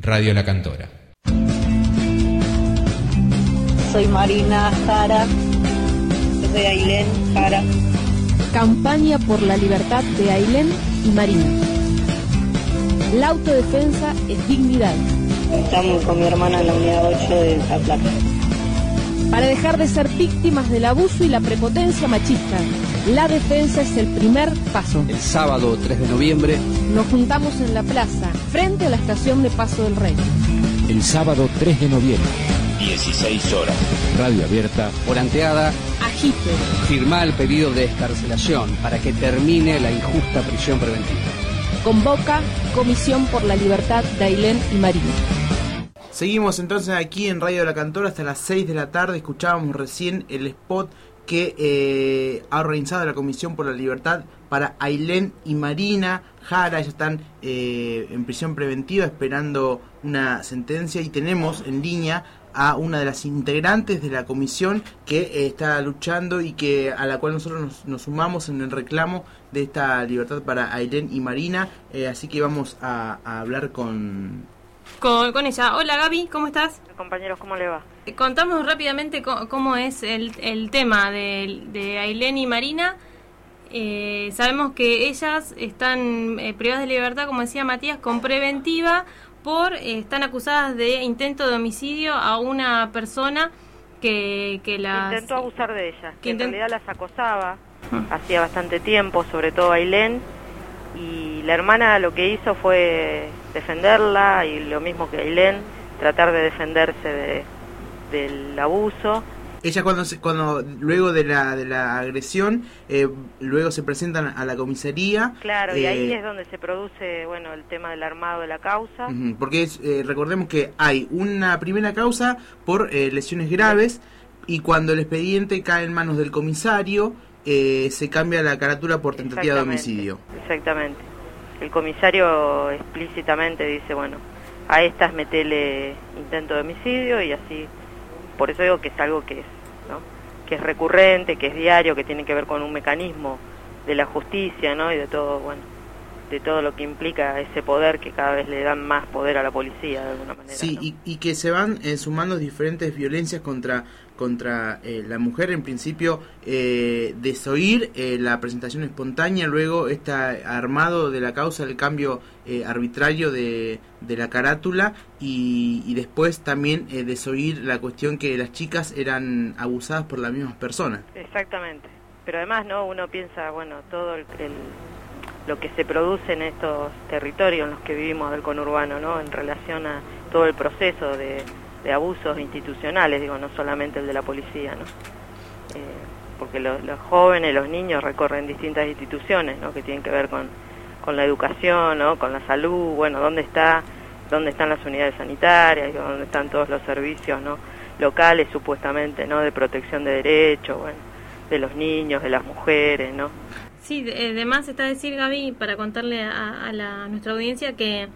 Radio La Cantora. Soy Marina Jara, de Ailén Jara. Campaña por la libertad de Ailén y Marina. La autodefensa es dignidad. Estamos con mi hermana en la unidad 8 de La Plata. Para dejar de ser víctimas del abuso y la prepotencia machista, la defensa es el primer paso. El sábado 3 de noviembre nos juntamos en la plaza, frente a la estación de Paso del Rey. El sábado 3 de noviembre, 16 horas. Radio abierta. Volanteada. Agite. Firmá el pedido de excarcelación para que termine la injusta prisión preventiva. Convoca Comisión por la Libertad de Ailén y Marina. Seguimos entonces aquí en Radio La Cantora hasta las 6 de la tarde. Escuchábamos recién el spot que ha organizado la Comisión por la Libertad para Ailén y Marina Jara. Ellos están en prisión preventiva esperando una sentencia y tenemos en línea a una de las integrantes de la comisión que está luchando y que a la cual nosotros nos sumamos en el reclamo de esta libertad para Ailén y Marina. Así que vamos a hablar con ella. Hola Gaby, ¿cómo estás? Compañeros, ¿cómo le va? Contamos rápidamente cómo es el tema de Ailén y Marina. Sabemos que ellas están privadas de libertad, como decía Matías, con preventiva, están acusadas de intento de homicidio a una persona que las... Intentó abusar de ellas, que en realidad las acosaba hacía bastante tiempo, sobre todo Ailén, y la hermana lo que hizo fue defenderla, y lo mismo que Ailén, tratar de defenderse del abuso. Ella cuando luego de la agresión, luego se presentan a la comisaría. Claro, y ahí es donde se produce, el tema del armado de la causa. Porque recordemos que hay una primera causa por lesiones graves, y cuando el expediente cae en manos del comisario, se cambia la carátula por tentativa de homicidio. Exactamente. El comisario explícitamente dice, a estas metele intento de homicidio, y así. Por eso digo que es algo que es recurrente, que es diario, que tiene que ver con un mecanismo de la justicia, y de todo, de todo lo que implica ese poder, que cada vez le dan más poder a la policía de alguna manera. Sí, y que se van sumando diferentes violencias contra la mujer. En principio, desoír la presentación espontánea, luego armado de la causa, el cambio arbitrario de la carátula, y después también desoír la cuestión que las chicas eran abusadas por las mismas personas. Exactamente, pero además uno piensa, todo lo que se produce en estos territorios en los que vivimos del conurbano, en relación a todo el proceso de abusos institucionales, no solamente el de la policía, porque los jóvenes, los niños recorren distintas instituciones, que tienen que ver con la educación, con la salud, dónde están las unidades sanitarias, dónde están todos los servicios locales supuestamente de protección de derechos, de los niños, de las mujeres, Sí, además está decir, Gaby, para contarle a nuestra audiencia que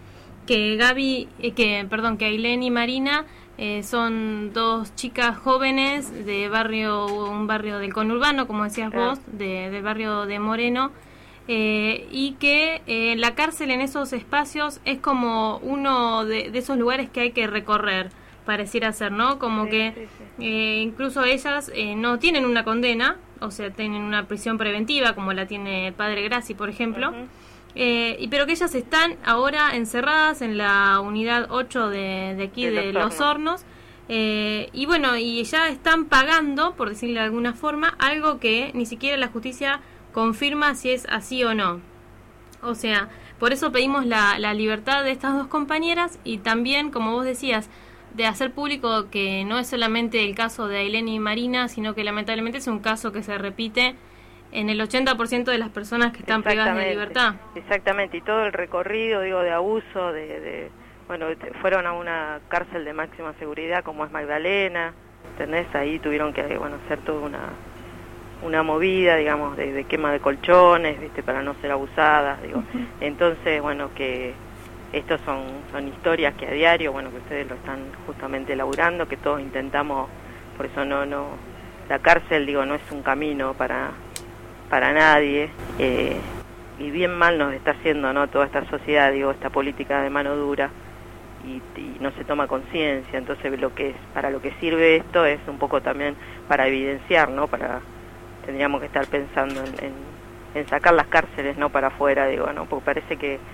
Ailén y Marina son dos chicas jóvenes de un barrio del conurbano, como decías vos, del barrio de Moreno, y que la cárcel en esos espacios es como uno de esos lugares que hay que recorrer, pareciera ser, Como que incluso ellas no tienen una condena, o sea, tienen una prisión preventiva, como la tiene el padre Graci, por ejemplo, pero que ellas están ahora encerradas en la unidad 8 de aquí de Los Hornos, y ya están pagando, por decirlo de alguna forma, algo que ni siquiera la justicia confirma si es así o no. O sea, por eso pedimos la libertad de estas dos compañeras, y también, como vos decías, de hacer público que no es solamente el caso de Ailén y Marina, sino que lamentablemente es un caso que se repite en el 80% de las personas que están privadas de libertad. Exactamente, y todo el recorrido, de abuso, fueron a una cárcel de máxima seguridad como es Magdalena, ¿entendés? Ahí tuvieron que, hacer toda una movida, de quema de colchones, para no ser abusadas, Entonces, que estos son historias que a diario, que ustedes lo están justamente elaborando, que todos intentamos, por eso la cárcel, no es un camino para nadie, y bien mal nos está haciendo, toda esta sociedad, esta política de mano dura, y no se toma conciencia. Entonces para lo que sirve esto es un poco también para evidenciar, ¿no? Tendríamos que estar pensando en sacar las cárceles, no para afuera, digo, ¿no? Porque parece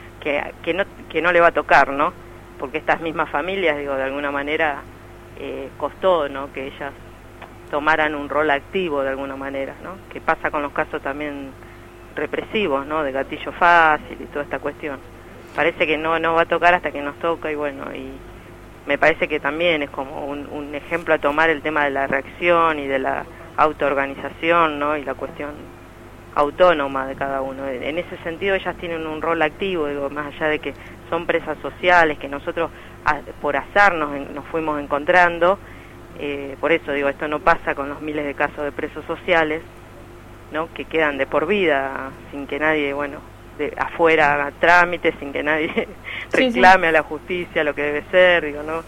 que no le va a tocar, ¿no? Porque estas mismas familias, digo, de alguna manera costó, ¿no? Que ellas tomaran un rol activo de alguna manera, ¿no? Que pasa con los casos también represivos, ¿no? De gatillo fácil y toda esta cuestión. Parece que no va a tocar hasta que nos toca, y bueno, y me parece que también es como un ejemplo a tomar el tema de la reacción y de la autoorganización, ¿no? Y la cuestión autónoma de cada uno. En ese sentido ellas tienen un rol activo, digo, más allá de que son presas sociales, que nosotros por azar nos fuimos encontrando, por eso digo, esto no pasa con los miles de casos de presos sociales, ¿no? Que quedan de por vida sin que nadie, bueno, de afuera haga trámites, sin que nadie reclame a la justicia lo que debe ser, digo, ¿no?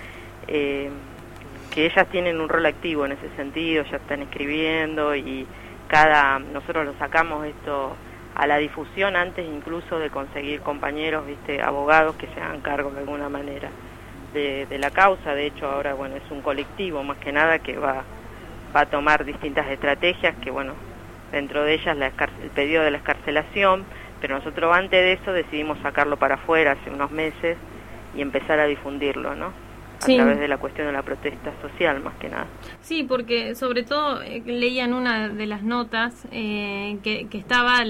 Que ellas tienen un rol activo en ese sentido, ya están escribiendo, y nosotros lo sacamos esto a la difusión antes incluso de conseguir compañeros, viste, abogados que se hagan cargo de alguna manera de la causa. De hecho ahora, bueno, es un colectivo más que nada que va a tomar distintas estrategias, que bueno, dentro de ellas el pedido de la excarcelación, pero nosotros antes de eso decidimos sacarlo para afuera hace unos meses y empezar a difundirlo, ¿no? A través de la cuestión de la protesta social, más que nada. Sí, porque sobre todo leía en una de las notas que estaba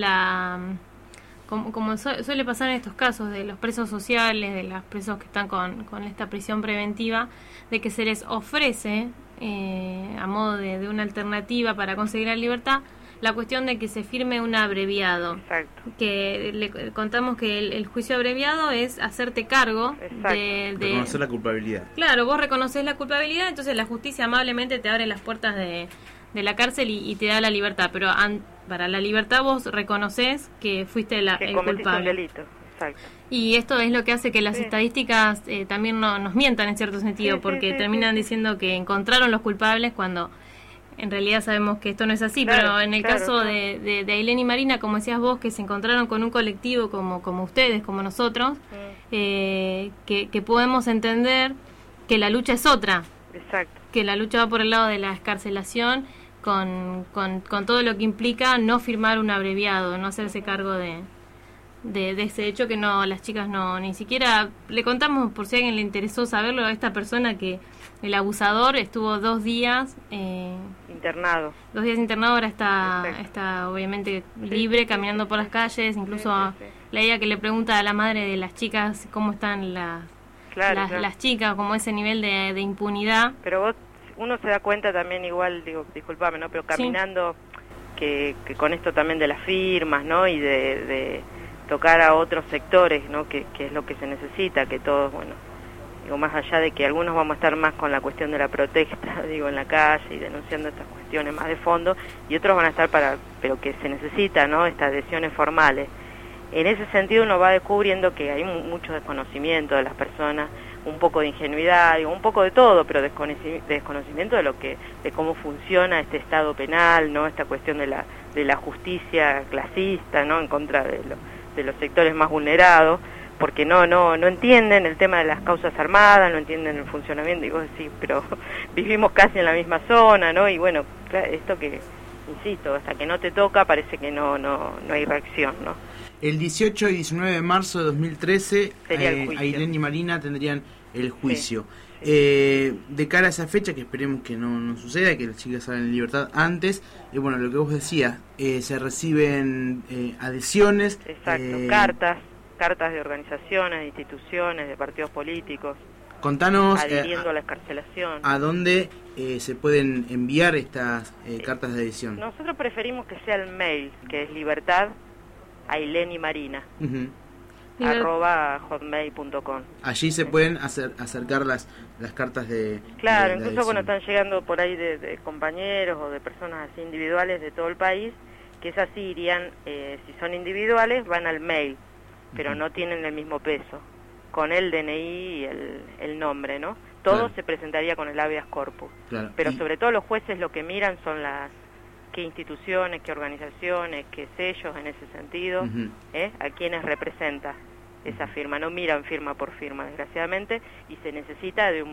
como suele pasar en estos casos de los presos sociales, de los presos que están con esta prisión preventiva, de que se les ofrece a modo de una alternativa para conseguir la libertad, la cuestión de que se firme un abreviado. Exacto. Que le contamos que el juicio abreviado es hacerte cargo de reconocer la culpabilidad. Claro, vos reconoces la culpabilidad, entonces la justicia amablemente te abre las puertas de la cárcel y te da la libertad, pero para la libertad vos reconoces que fuiste el culpable. Un delito. Exacto. Y esto es lo que hace que las estadísticas también nos mientan en cierto sentido, porque terminan diciendo que encontraron los culpables cuando en realidad sabemos que esto no es así, pero en el caso de Ailén y Marina, como decías vos, que se encontraron con un colectivo como ustedes, como nosotros, que podemos entender que la lucha es otra. Exacto. Que la lucha va por el lado de la excarcelación, con todo lo que implica no firmar un abreviado, no hacerse cargo de ese hecho, que no, las chicas no, ni siquiera le contamos, por si a alguien le interesó saberlo, a esta persona que el abusador estuvo 2 días internado. 2 días internado, ahora está obviamente libre, caminando por las calles, incluso leía que le pregunta a la madre de las chicas cómo están las chicas, como ese nivel de impunidad. Pero uno se da cuenta también, igual, digo, disculpame, ¿no? Pero caminando, que con esto también de las firmas, ¿no? Y de tocar a otros sectores, ¿no? Que es lo que se necesita, que todos, bueno, digo, más allá de que algunos vamos a estar más con la cuestión de la protesta, digo, en la calle y denunciando estas cuestiones más de fondo, y otros van a estar pero que se necesita, ¿no? Estas adhesiones formales. En ese sentido uno va descubriendo que hay mucho desconocimiento de las personas, un poco de ingenuidad, digo, un poco de todo, pero desconocimiento de cómo funciona este estado penal, ¿no? Esta cuestión de la justicia clasista, ¿no? En contra de los sectores más vulnerados, porque no entienden el tema de las causas armadas, no entienden el funcionamiento, digo, sí, pero vivimos casi en la misma zona, ¿no? Y bueno, esto que, insisto, hasta que no te toca parece que no hay reacción, ¿no? El 18 y 19 de marzo de 2013, Ailén y Marina tendrían el juicio. De cara a esa fecha, que esperemos que no suceda, que las chicas salgan en libertad antes, bueno, lo que vos decías, se reciben adhesiones. Exacto, cartas de organizaciones, de instituciones, de partidos políticos. Contanos adhiriendo a la excarcelación. ¿A dónde se pueden enviar estas cartas de adhesión? Nosotros preferimos que sea el mail, que es libertad Ailén y Marina, @hotmail.com. Allí se pueden acercar las cartas de Claro, de incluso bueno, están llegando por ahí de compañeros o de personas así individuales de todo el país, que esas sí irían, si son individuales, van al mail, pero no tienen el mismo peso, con el DNI y el nombre, ¿no? Todo se presentaría con el habeas corpus. Claro. Pero sobre todo los jueces lo que miran son qué instituciones, qué organizaciones, qué sellos en ese sentido, a quienes representa. esa firma, no miran firma por firma, desgraciadamente, y se necesita de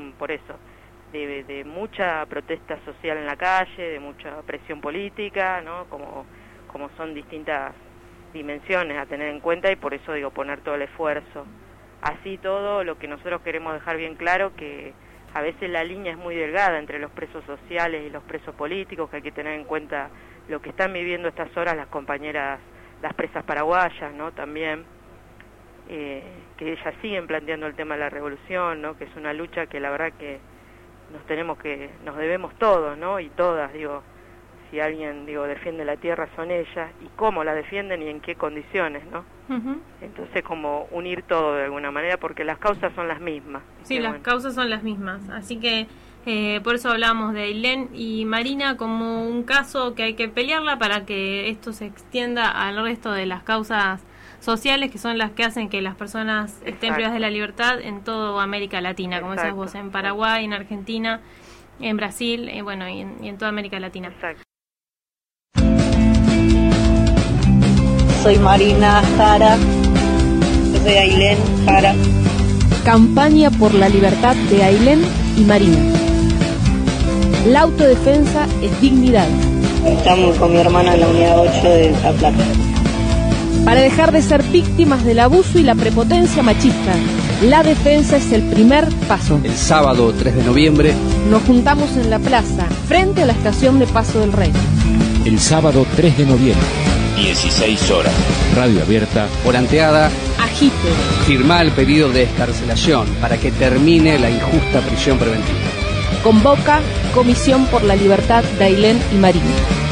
mucha protesta social en la calle, de mucha presión política, ¿no? Como son distintas dimensiones a tener en cuenta, y por eso digo, poner todo el esfuerzo. Así todo, lo que nosotros queremos dejar bien claro, que a veces la línea es muy delgada entre los presos sociales y los presos políticos, que hay que tener en cuenta lo que están viviendo estas horas las compañeras, las presas paraguayas, ¿no? También, que ellas siguen planteando el tema de la revolución, ¿no? Que es una lucha que la verdad que nos debemos todos, ¿no? Y todas, digo, si alguien, defiende la tierra son ellas, y cómo la defienden y en qué condiciones, ¿no? Uh-huh. Entonces, como unir todo de alguna manera, porque las causas son las mismas. Sí, las causas son las mismas, así que por eso hablamos de Ailén y Marina como un caso que hay que pelearla para que esto se extienda al resto de las causas sociales, que son las que hacen que las personas estén privadas de la libertad en toda América Latina, como decías vos, en Paraguay, en Argentina, en Brasil, y en toda América Latina. Exacto. Soy Marina Jara. Yo soy Ailén Jara. Campaña por la libertad de Ailén y Marina. La autodefensa es dignidad. Estamos con mi hermana en la unidad 8 de La Plata. Para dejar de ser víctimas del abuso y la prepotencia machista, la defensa es el primer paso. El sábado 3 de noviembre nos juntamos en la plaza, frente a la estación de Paso del Rey. El sábado 3 de noviembre. 16 horas. Radio abierta. Volanteada. Agite. Firmá el pedido de excarcelación para que termine la injusta prisión preventiva. Convoca Comisión por la Libertad de Ailén y Marina.